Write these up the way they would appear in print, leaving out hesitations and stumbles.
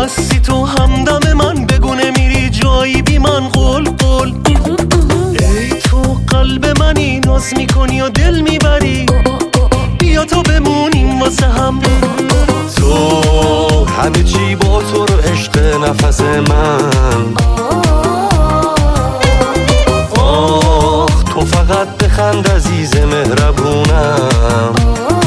هستی تو همدم من، بگونه میری جایی بی من قول قول. ای تو قلب منی، ناز میکنی و دل میبری، بیا تا بمونیم واسه هم. تو همه چی با تو رو عشق نفس من. آخ تو فقط بخند عزیز مهربونم.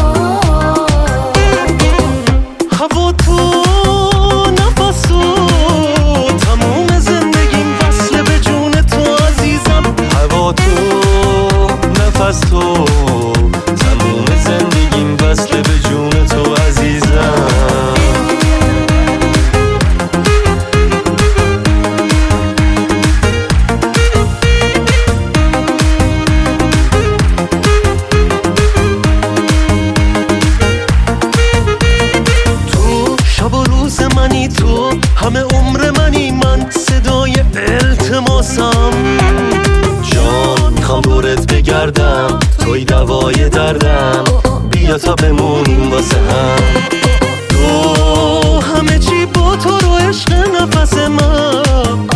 هوا تو نفس تو، تموم زندگیم وصله به جون تو عزیزم. هوا تو نفس تو، تموم زندگیم وصله به جون تو عزیزم. منی تو همه عمر منی، من صدای التماسم. جان میخوام دورت بگردم، توی دوای دردم، بیا تا بمونیم واسه هم. تو همه چی با تو رو عشق نفس من.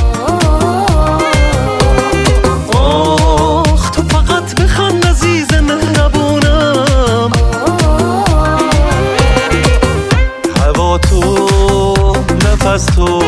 آخ تو فقط بخند عزیز مهربونم. هوا تو نفس تو،